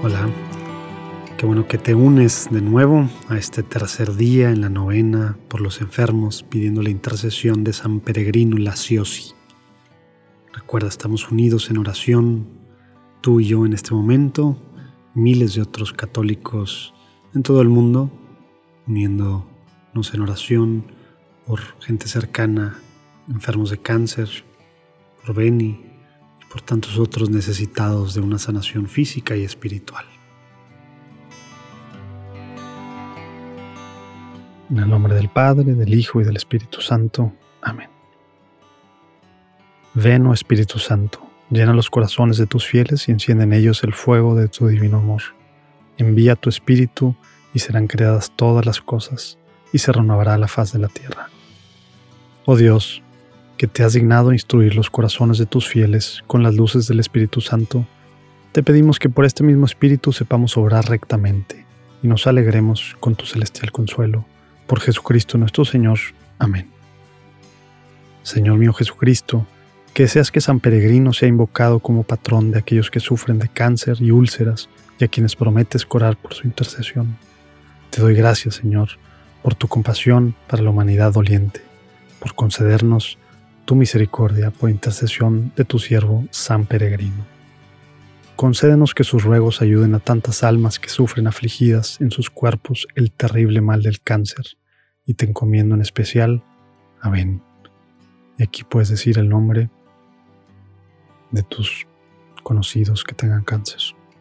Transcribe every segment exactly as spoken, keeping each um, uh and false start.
Hola, qué bueno que te unes de nuevo a este tercer día en la novena por los enfermos, pidiendo la intercesión de San Peregrino Laciosi. Recuerda, estamos unidos en oración, tú y yo en este momento, miles de otros católicos en todo el mundo, uniéndonos en oración por gente cercana, enfermos de cáncer, por Beni y por tantos otros necesitados de una sanación física y espiritual. En el nombre del Padre, del Hijo y del Espíritu Santo. Amén. Ven, oh Espíritu Santo, llena los corazones de tus fieles y enciende en ellos el fuego de tu divino amor. Envía tu Espíritu y serán creadas todas las cosas, y se renovará la faz de la tierra. Oh Dios, que te has dignado instruir los corazones de tus fieles con las luces del Espíritu Santo, te pedimos que por este mismo Espíritu sepamos obrar rectamente y nos alegremos con tu celestial consuelo. Por Jesucristo nuestro Señor. Amén. Señor mío Jesucristo, que deseas que San Peregrino sea invocado como patrón de aquellos que sufren de cáncer y úlceras y a quienes prometes curar por su intercesión. Te doy gracias, Señor, por tu compasión para la humanidad doliente, por concedernos tu misericordia por intercesión de tu siervo San Peregrino. Concédenos que sus ruegos ayuden a tantas almas que sufren afligidas en sus cuerpos el terrible mal del cáncer, y te encomiendo en especial. Amén. Y aquí puedes decir el nombre de tus conocidos que tengan cáncer.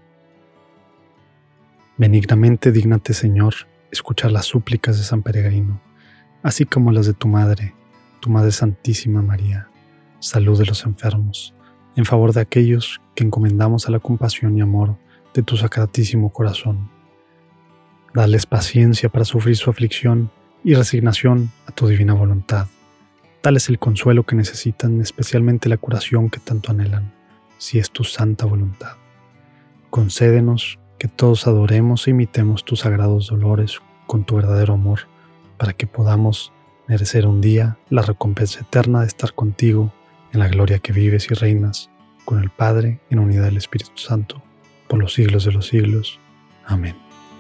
Benignamente dígnate, Señor, escuchar las súplicas de San Peregrino, así como las de tu Madre, tu Madre Santísima María, salud de los enfermos, en favor de aquellos que encomendamos a la compasión y amor de tu sacratísimo corazón. Dales paciencia para sufrir su aflicción y resignación a tu divina voluntad. Dales el consuelo que necesitan, especialmente la curación que tanto anhelan, si es tu santa voluntad. Concédenos que todos adoremos e imitemos tus sagrados dolores con tu verdadero amor, para que podamos merecer un día la recompensa eterna de estar contigo en la gloria que vives y reinas con el Padre en unidad del Espíritu Santo, por los siglos de los siglos. Amén.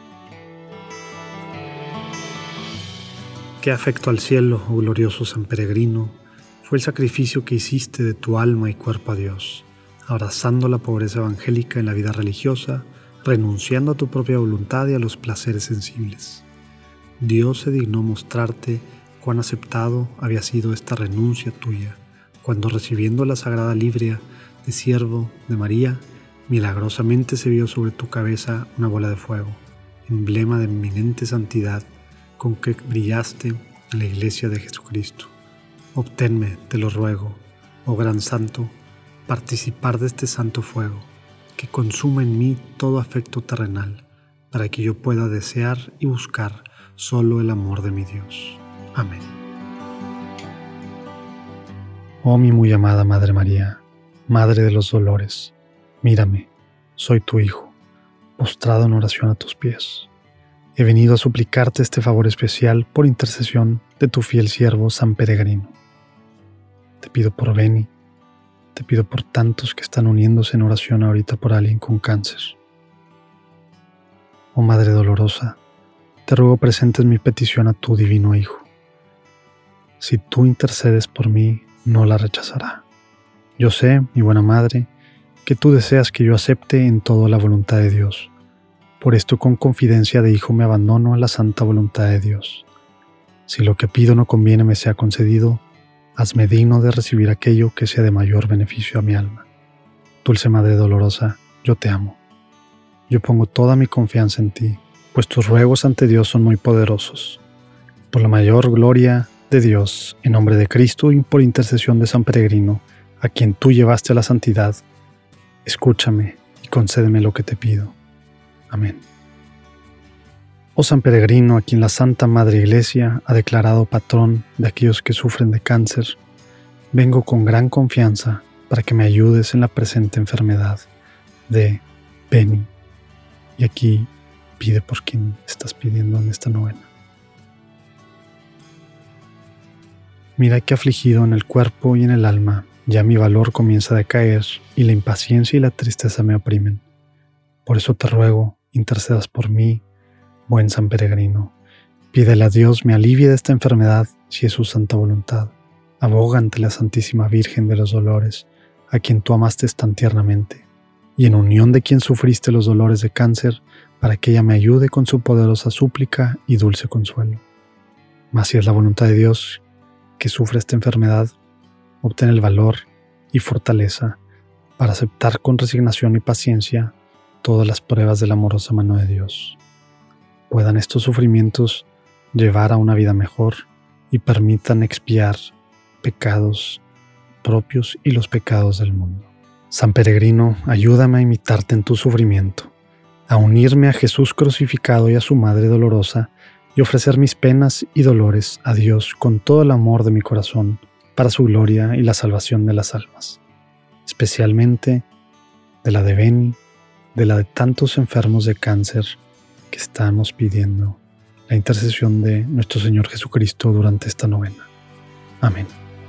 Qué afecto al cielo, oh glorioso San Peregrino, fue el sacrificio que hiciste de tu alma y cuerpo a Dios, abrazando la pobreza evangélica en la vida religiosa, renunciando a tu propia voluntad y a los placeres sensibles. Dios se dignó mostrarte cuán aceptado había sido esta renuncia tuya, cuando recibiendo la sagrada librea de siervo de María, milagrosamente se vio sobre tu cabeza una bola de fuego, emblema de eminente santidad con que brillaste en la iglesia de Jesucristo. Obténme, te lo ruego, oh gran santo, participar de este santo fuego, que consuma en mí todo afecto terrenal, para que yo pueda desear y buscar solo el amor de mi Dios. Amén. Oh mi muy amada Madre María, Madre de los dolores, mírame, soy tu Hijo, postrado en oración a tus pies. He venido a suplicarte este favor especial por intercesión de tu fiel siervo San Peregrino. Te pido por Beni, te pido por tantos que están uniéndose en oración ahorita por alguien con cáncer. Oh Madre dolorosa, te ruego presentes mi petición a tu divino Hijo. Si tú intercedes por mí, no la rechazará. Yo sé, mi buena Madre, que tú deseas que yo acepte en todo la voluntad de Dios. Por esto con confidencia de hijo me abandono a la santa voluntad de Dios. Si lo que pido no conviene me sea concedido, hazme digno de recibir aquello que sea de mayor beneficio a mi alma. Dulce Madre dolorosa, yo te amo. Yo pongo toda mi confianza en ti, pues tus ruegos ante Dios son muy poderosos. Por la mayor gloria de Dios, en nombre de Cristo y por intercesión de San Peregrino, a quien tú llevaste a la santidad, escúchame y concédeme lo que te pido. Amén. Oh San Peregrino, a quien la Santa Madre Iglesia ha declarado patrón de aquellos que sufren de cáncer, vengo con gran confianza para que me ayudes en la presente enfermedad de Beni. Y aquí pide por quien estás pidiendo en esta novena. Mira que afligido en el cuerpo y en el alma, ya mi valor comienza a decaer y la impaciencia y la tristeza me oprimen. Por eso te ruego, intercedas por mí, buen San Peregrino. Pídele a Dios me alivie de esta enfermedad si es su santa voluntad. Aboga ante la Santísima Virgen de los Dolores, a quien tú amaste tan tiernamente, y en unión de quien sufriste los dolores de cáncer, para que ella me ayude con su poderosa súplica y dulce consuelo. Mas si es la voluntad de Dios que sufre esta enfermedad, obtén el valor y fortaleza para aceptar con resignación y paciencia todas las pruebas de la amorosa mano de Dios. Puedan estos sufrimientos llevar a una vida mejor y permitan expiar pecados propios y los pecados del mundo. San Peregrino, ayúdame a imitarte en tu sufrimiento, a unirme a Jesús crucificado y a su Madre dolorosa y ofrecer mis penas y dolores a Dios con todo el amor de mi corazón para su gloria y la salvación de las almas, especialmente de la de Beni, de la de tantos enfermos de cáncer que estamos pidiendo la intercesión de nuestro Señor Jesucristo durante esta novena. Amén.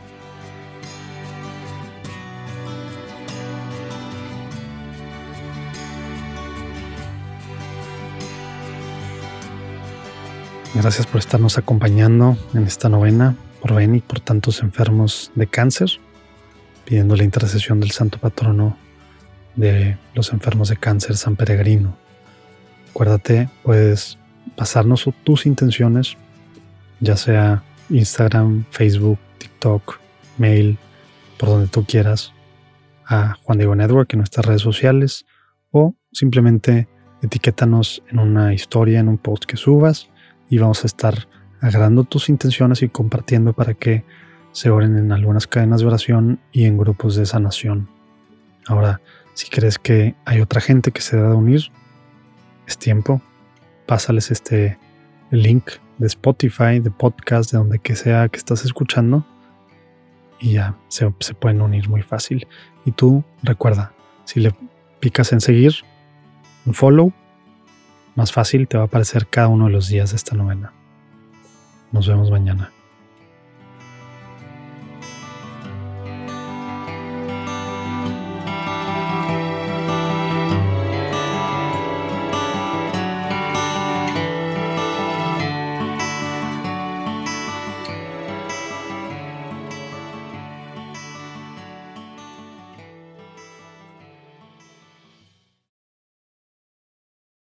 Gracias por estarnos acompañando en esta novena, por Beni, por tantos enfermos de cáncer, pidiendo la intercesión del Santo Patrono de los enfermos de cáncer, San Peregrino. Acuérdate, puedes pasarnos tus intenciones, ya sea Instagram, Facebook, TikTok, mail, por donde tú quieras, a Juan Diego Network en nuestras redes sociales, o simplemente etiquétanos en una historia, en un post que subas, y vamos a estar agregando tus intenciones y compartiendo para que se oren en algunas cadenas de oración y en grupos de sanación. Ahora, si crees que hay otra gente que se debe unir, es tiempo. Pásales este link de Spotify, de podcast, de donde que sea que estás escuchando, y ya se, se pueden unir muy fácil. Y tú recuerda, si le picas en seguir, un follow, más fácil te va a aparecer cada uno de los días de esta novena. Nos vemos mañana.